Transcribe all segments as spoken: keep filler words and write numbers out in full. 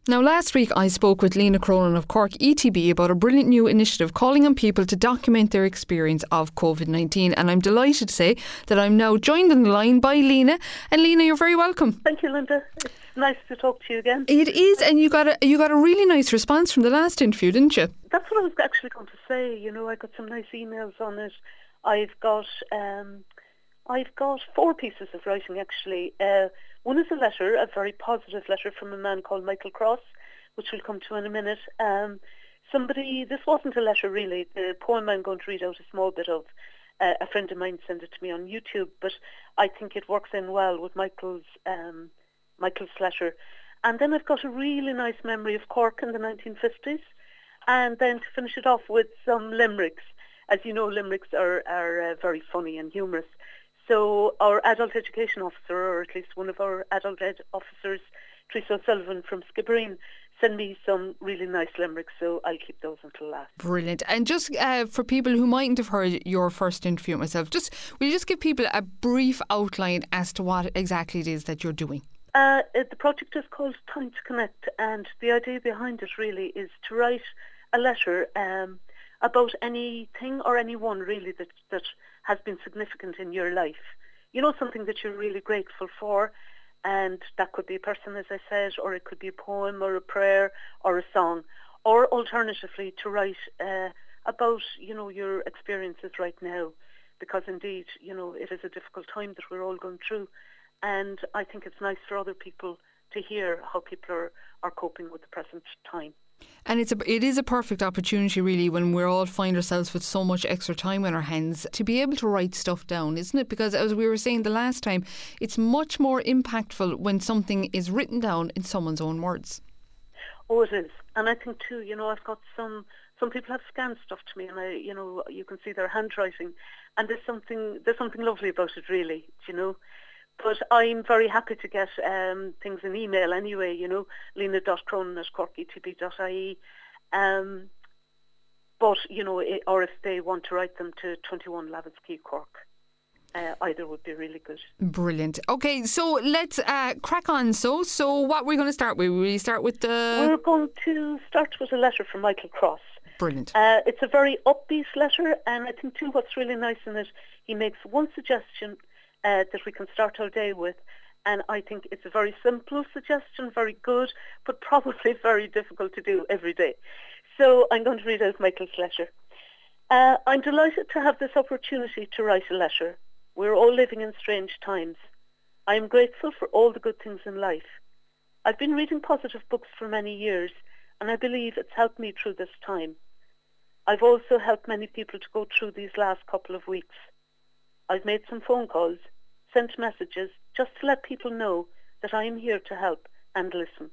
Now, last week I spoke with Lena Cronin of Cork E T B about a brilliant new initiative calling on people to document their experience of COVID nineteen, and I'm delighted to say that I'm now joined on the line by Lena. And Lena, you're very welcome. Thank you, Linda. It's nice to talk to you again. It is, and you got a you got a really nice response from the last interview, didn't you? That's what I was actually going to say. You know, I got some nice emails on it. I've got um, I've got four pieces of writing actually. Uh, One is a letter, a very positive letter from a man called Michael Cross, which we'll come to in a minute. Um, somebody, this wasn't a letter really. The poem I'm going to read out a small bit of, uh, a friend of mine sent it to me on YouTube, but I think it works in well with Michael's um, Michael's letter. And then I've got a really nice memory of Cork in the nineteen fifties. And then to finish it off with some limericks. As you know, limericks are, are uh, very funny and humorous. So our adult education officer, or at least one of our adult ed officers, Teresa O'Sullivan from Skibbereen, sent me some really nice limericks, so I'll keep those until last. Brilliant. And just uh, for people who mightn't have heard your first interview with myself, just will you just give people a brief outline as to what exactly it is that you're doing? Uh, the project is called Time to Connect, and the idea behind it really is to write a letter um, about anything or anyone really that that has been significant in your life. You know, something that you're really grateful for, and that could be a person, as I said, or it could be a poem or a prayer or a song, or alternatively to write uh, about, you know, your experiences right now, because indeed, you know, it is a difficult time that we're all going through, and I think it's nice for other people to hear how people are, are coping with the present time. And it's a, it is a perfect opportunity really when we all find ourselves with so much extra time on our hands to be able to write stuff down, isn't it? Because as we were saying the last time, it's much more impactful when something is written down in someone's own words. Oh, it is. And I think too, you know, I've got some, some people have scanned stuff to me and I, you know, you can see their handwriting and there's something, there's something lovely about it really, you know. But I'm very happy to get um, things in email anyway, you know, lena dot cronin at cork e t b dot i e. Um, but, you know, it, or if they want to write them to twenty-one Lavitz Quay, Cork, uh, either would be really good. Brilliant. Okay, so let's uh, crack on. So, so what we're going to start with? Will we start with the... We're going to start with a letter from Michael Cross. Brilliant. Uh, it's a very upbeat letter, and I think too what's really nice in it, he makes one suggestion Uh, that we can start our day with, and I think it's a very simple suggestion, very good, but probably very difficult to do every day. So I'm going to read out Michael's letter. Uh, I'm delighted to have this opportunity to write a letter. We're all living in strange times. I am grateful for all the good things in life. I've been reading positive books for many years, and I believe it's helped me through this time. I've also helped many people to go through these last couple of weeks. I've made some phone calls, sent messages, just to let people know that I am here to help and listen.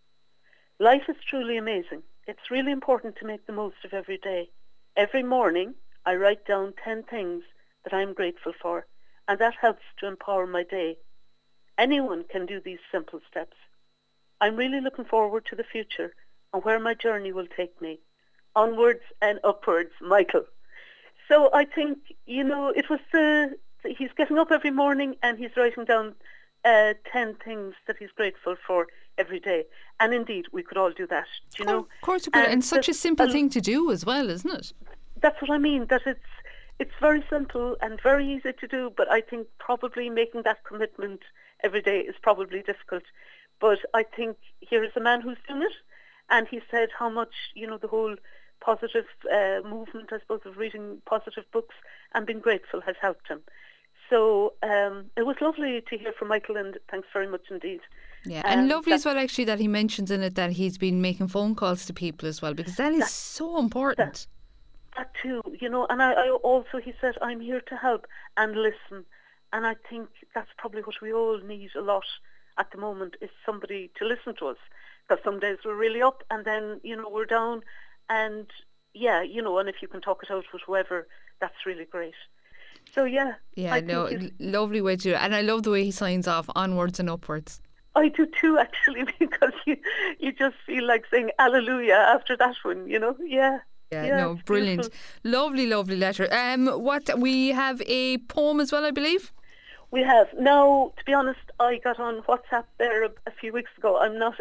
Life is truly amazing. It's really important to make the most of every day. Every morning, I write down ten things that I'm grateful for, and that helps to empower my day. Anyone can do these simple steps. I'm really looking forward to the future and where my journey will take me. Onwards and upwards, Michael. So I think, you know, it was the, he's getting up every morning and he's writing down uh, ten things that he's grateful for every day. And indeed, we could all do that, do you know? Of course we could. And, and such a simple um, thing to do as well, isn't it? That's what I mean, that it's it's very simple and very easy to do, but I think probably making that commitment every day is probably difficult. But I think here is a man who's done it, and he said how much, you know, the whole positive uh, movement, I suppose, of reading positive books and being grateful has helped him. So um, it was lovely to hear from Michael, and thanks very much indeed. Yeah, and um, lovely as well actually that he mentions in it that he's been making phone calls to people as well, because that is that, so important. That, that too, you know, and I, I also, he said, I'm here to help and listen. And I think that's probably what we all need a lot at the moment, is somebody to listen to us. Because some days we're really up and then, you know, we're down. And yeah, you know, and if you can talk it out with whoever, that's really great. So yeah. Yeah, I no, lovely way to do it. And I love the way he signs off, onwards and upwards. I do too, actually, because you, you just feel like saying hallelujah after that one, you know? Yeah. Yeah, yeah no, brilliant. Beautiful. Lovely, lovely letter. Um, what, we have a poem as well, I believe? We have. Now, to be honest, I got on WhatsApp there a, a few weeks ago. I'm not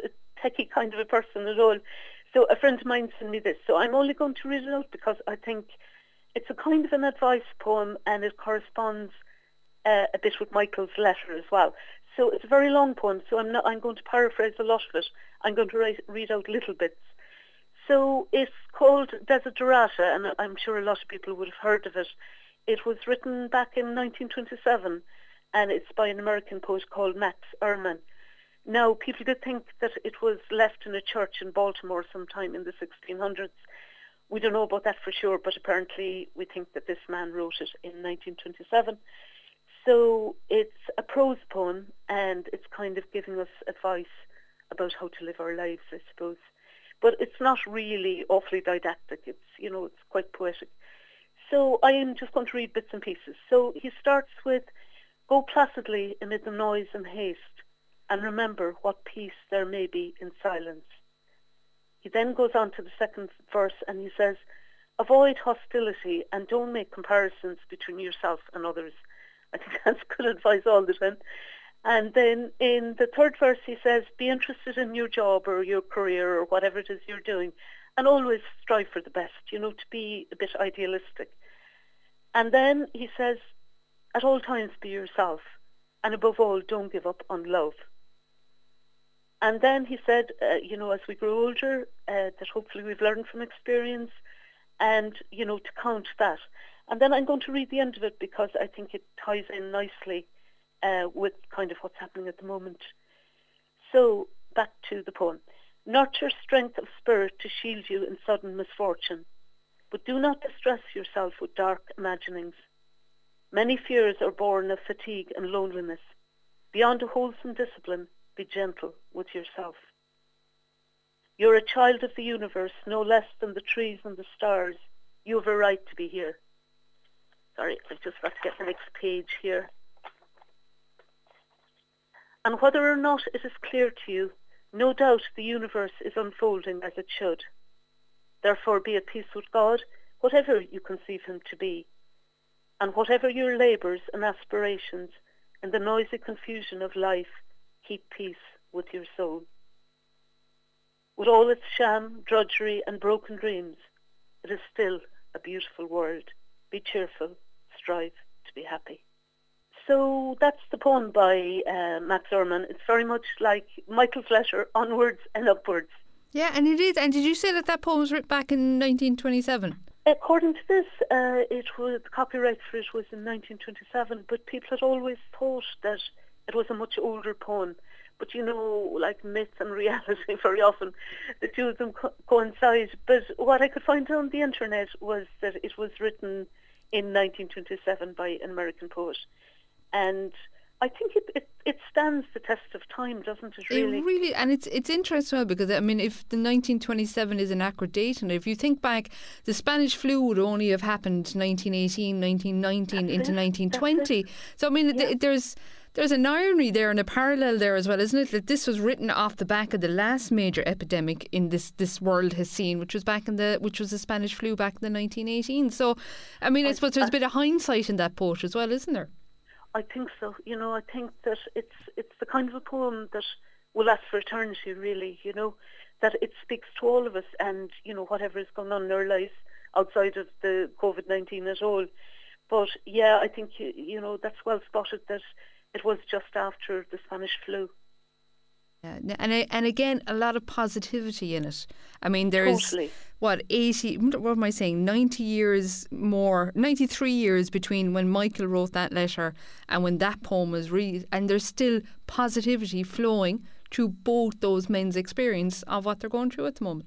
techie kind of a person at all. So a friend of mine sent me this. So I'm only going to read it out because I think it's a kind of an advice poem, and it corresponds uh, a bit with Michael's letter as well. So it's a very long poem, so I'm not. I'm going to paraphrase a lot of it. I'm going to write, read out little bits. So it's called Desiderata, and I'm sure a lot of people would have heard of it. It was written back in nineteen twenty-seven, and it's by an American poet called Max Ehrmann. Now, people did think that it was left in a church in Baltimore sometime in the sixteen hundreds. We don't know about that for sure, but apparently we think that this man wrote it in nineteen twenty-seven. So it's a prose poem, and it's kind of giving us advice about how to live our lives, I suppose. But it's not really awfully didactic. It's, you know, it's quite poetic. So I am just going to read bits and pieces. So he starts with, "Go placidly amid the noise and haste, and remember what peace there may be in silence." He then goes on to the second verse, and he says, "Avoid hostility and don't make comparisons between yourself and others." I think that's good advice all the time. And then in the third verse he says, "Be interested in your job or your career or whatever it is you're doing, and always strive for the best, you know, to be a bit idealistic." And then he says, "At all times be yourself, and above all don't give up on love." And then he said, uh, you know, as we grow older, uh, that hopefully we've learned from experience, and, you know, to count that. And then I'm going to read the end of it because I think it ties in nicely uh, with kind of what's happening at the moment. So, back to the poem. "Nurture strength of spirit to shield you in sudden misfortune, but do not distress yourself with dark imaginings. Many fears are born of fatigue and loneliness. Beyond a wholesome discipline, be gentle with yourself. You're a child of the universe, no less than the trees and the stars. You have a right to be here." Sorry, I've just got to get the next page here. "And whether or not it is clear to you, no doubt the universe is unfolding as it should. Therefore be at peace with God, whatever you conceive him to be. And whatever your labours and aspirations, in the noisy confusion of life, keep peace with your soul. With all its sham, drudgery and broken dreams, it is still a beautiful world. Be cheerful, strive to be happy." So that's the poem by uh, Max Ehrmann. It's very much like Michael's letter, onwards and upwards. Yeah, and it is. And did you say that that poem was written back in nineteen twenty-seven? According to this, uh, it was the copyright for it was in nineteen twenty-seven, but people had always thought that it was a much older poem. But, you know, like myth and reality, very often the two of them co- coincide. But what I could find on the internet was that it was written in nineteen twenty-seven by an American poet. And I think it, it, it stands the test of time, doesn't it, really? It really, and it's it's interesting well because, I mean, if the nineteen twenty-seven is an accurate date, and if you think back, the Spanish flu would only have happened nineteen eighteen, nineteen nineteen That's into it. nineteen That's twenty. it. So, I mean, Yeah. th- there's... There's an irony there and a parallel there as well, isn't it? That this was written off the back of the last major epidemic in this, this world has seen, which was back in the which was the Spanish flu back in the nineteen eighteen. So, I mean, I, I suppose there's a bit of hindsight in that poet as well, isn't there? I think so. You know, I think that it's it's the kind of a poem that will last for eternity, really, you know, that it speaks to all of us and, you know, whatever is going on in our lives outside of the COVID nineteen at all. But, yeah, I think, you, you know, that's well spotted that it was just after the Spanish flu. Yeah, and and again, a lot of positivity in it. I mean, there's Totally. what eighty? What am I saying? Ninety years more, ninety-three years between when Michael wrote that letter and when that poem was read, and there's still positivity flowing through both those men's experience of what they're going through at the moment.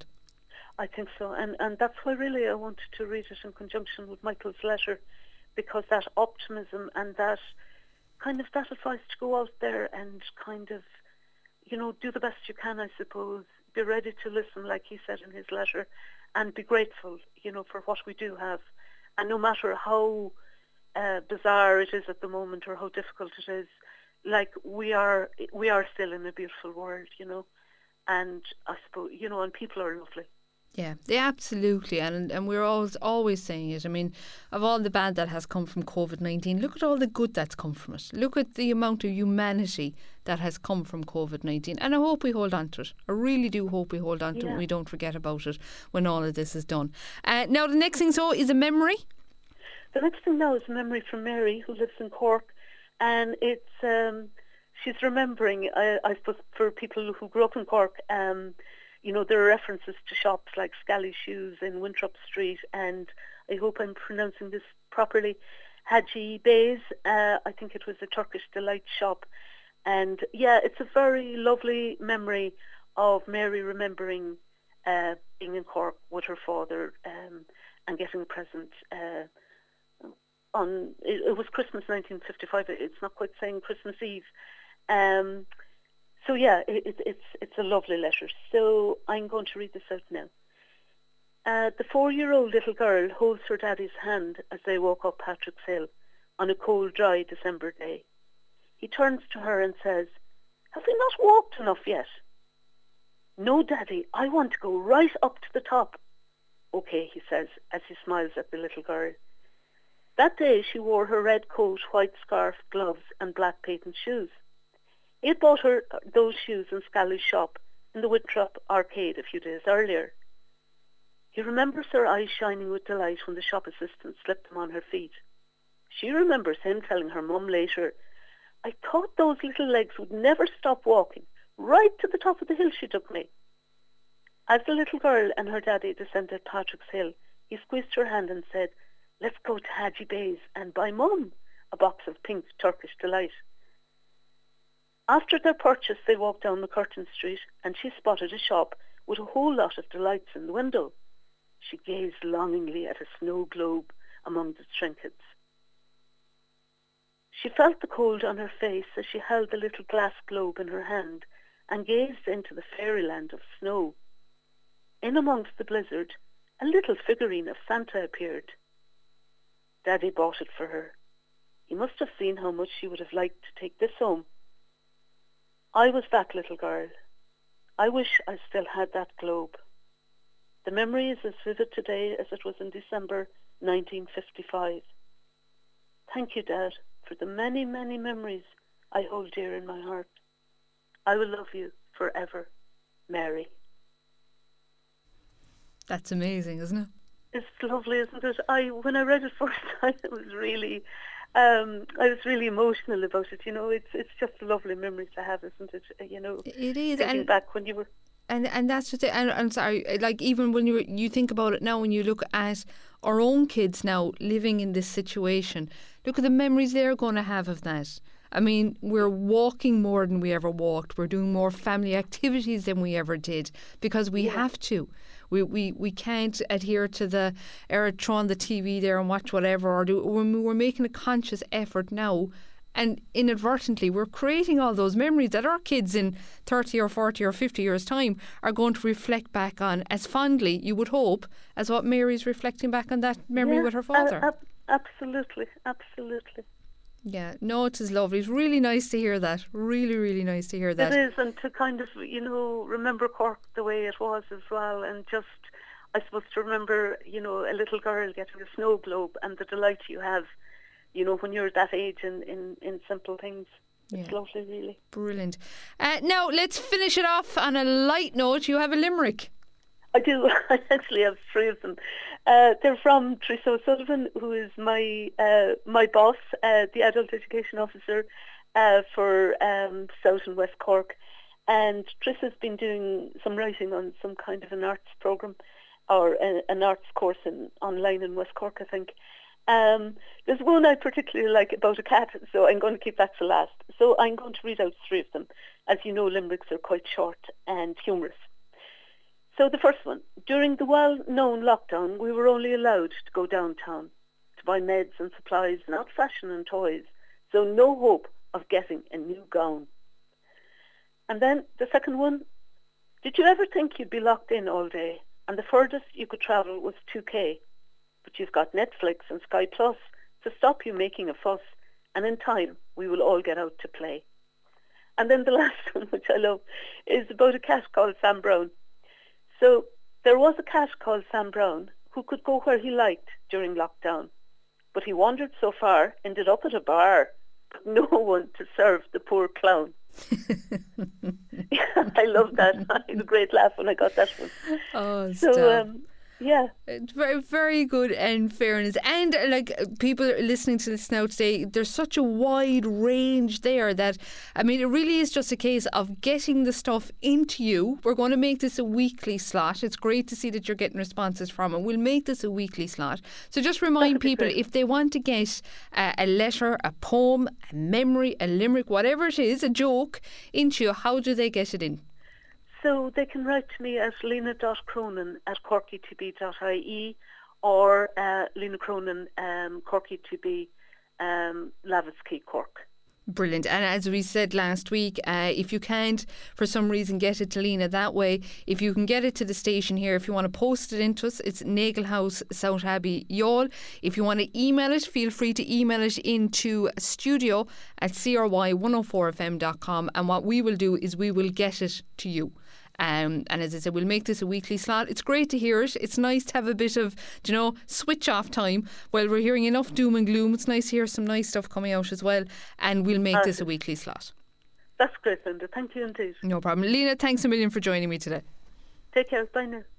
I think so, and and that's why really I wanted to read it in conjunction with Michael's letter, because that optimism and that kind of that advice to go out there and kind of, you know, do the best you can, I suppose. Be ready to listen, like he said in his letter, and be grateful, you know, for what we do have. And no matter how uh, bizarre it is at the moment or how difficult it is, like we are, we are still in a beautiful world, you know. And I suppose, you know, and people are lovely. Yeah, yeah, absolutely. And and we're always always saying it. I mean, of all the bad that has come from COVID nineteen, look at all the good that's come from it. Look at the amount of humanity that has come from COVID nineteen. And I hope we hold on to it. I really do hope we hold on to it Yeah. and we don't forget about it when all of this is done. Uh, now, the next thing, so, is a memory. The next thing now is a memory from Mary, who lives in Cork, and it's um, she's remembering. I, I suppose for people who grew up in Cork, um, you know, there are references to shops like Scally Shoes in Winthrop Street, and I hope I'm pronouncing this properly, Haji Bey's. Uh, I think it was a Turkish delight shop, and yeah, it's a very lovely memory of Mary remembering uh, being in Cork with her father um, and getting a present. Uh, On it, it was Christmas nineteen fifty-five. It's not quite saying Christmas Eve. Um, so yeah, it, it, it's it's a lovely letter. So I'm going to read this out now. Uh, the four-year-old little girl holds her daddy's hand as they walk up Patrick's Hill on a cold, dry December day. He turns to her and says, "Have we not walked enough yet?" "No, Daddy, I want to go right up to the top." "Okay," he says as he smiles at the little girl. That day she wore her red coat, white scarf, gloves and black patent shoes. He had bought her those shoes in Scally's shop in the Winthrop Arcade a few days earlier. He remembers her eyes shining with delight when the shop assistant slipped them on her feet. She remembers him telling her mum later, "I thought those little legs would never stop walking, right to the top of the hill she took me." As the little girl and her daddy descended Patrick's Hill, he squeezed her hand and said, "Let's go to Haji Bey's and buy Mum a box of pink Turkish delight." After their purchase, they walked down McCurtain Street and she spotted a shop with a whole lot of delights in the window. She gazed longingly at a snow globe among the trinkets. She felt the cold on her face as she held the little glass globe in her hand and gazed into the fairyland of snow. In amongst the blizzard, a little figurine of Santa appeared. Daddy bought it for her. He must have seen how much she would have liked to take this home. I was that little girl. I wish I still had that globe. The memory is as vivid today as it was in December nineteen fifty-five. Thank you, Dad, for the many, many memories I hold dear in my heart. I will love you forever, Mary. That's amazing, isn't it? It's lovely, isn't it? I when I read it first time, it was really, um, I was really emotional about it. You know, it's it's just a lovely memory to have, isn't it? You know, it is. Thinking And back when you were, and and that's just it. And I'm sorry, like even when you you think about it now, when you look at our own kids now living in this situation, look at the memories they're going to have of that. I mean, we're walking more than we ever walked. We're doing more family activities than we ever did because we Yeah. have to. We, we we can't adhere to the or throw on the T V there and watch whatever or do. When we're making a conscious effort now, and inadvertently we're creating all those memories that our kids in thirty or forty or fifty years' time are going to reflect back on as fondly, you would hope, as what Mary's reflecting back on that memory yeah, with her a- father. ab- absolutely, absolutely. Yeah, no, it is lovely. It's really nice to hear that. Really, really nice to hear that. It is, and to kind of, you know, remember Cork the way it was as well, and just, I suppose, to remember, you know, a little girl getting a snow globe and the delight you have, you know, when you're that age in, in, in simple things. It's Yeah. lovely, really. Brilliant. Uh, now, let's finish it off on a light note. You have a limerick. I do. I actually have three of them. Uh, they're from Teresa O'Sullivan, who is my uh, my boss, uh, the adult education officer uh, for um, South and West Cork. And Teresa's been doing some writing on some kind of an arts programme or a, an arts course in, online in West Cork, I think. Um, there's one I particularly like about a cat, so I'm going to keep that for last. So I'm going to read out three of them. As you know, limericks are quite short and humorous. So the first one, during the well-known lockdown, we were only allowed to go downtown to buy meds and supplies, not fashion and toys, so no hope of getting a new gown. And then the second one, did you ever think you'd be locked in all day and the furthest you could travel was two K? But you've got Netflix and Sky Plus to stop you making a fuss, and in time we will all get out to play. And then the last one, which I love, is about a cat called Sam Brown. So There was a cat called Sam Brown who could go where he liked during lockdown, but he wandered so far, ended up at a bar, but no one to serve the poor clown. I love that. I had a great laugh when I got that one. Oh, so, stop. um, yeah. It's very, very good in fairness. And uh, like people listening to this now today, there's such a wide range there that, I mean, it really is just a case of getting the stuff into you. We're going to make this a weekly slot. It's great to see that you're getting responses from it. We'll make this a weekly slot. So just remind people, great. if they want to get uh, a letter, a poem, a memory, a limerick, whatever it is, a joke into you, how do they get it in? So they can write to me at lena dot cronin at corky t b dot i e or uh, Lena Cronin, um, Corky T B, um, Lavisky, Cork. Brilliant. And as we said last week, uh, if you can't for some reason get it to Lena that way, if you can get it to the station here, if you want to post it into us, it's Nagle House, South Abbey, Youghal. If you want to email it, feel free to email it into studio at c r y one oh four f m dot com, and what we will do is we will get it to you. Um, and as I said, we'll make this a weekly slot. It's great to hear it. It's nice to have a bit of, you know, switch off time. While we're hearing enough doom and gloom, it's nice to hear some nice stuff coming out as well. And we'll make this a weekly slot. That's great, Linda. Thank you indeed. No problem. Lena, thanks a million for joining me today. Take care. Bye now.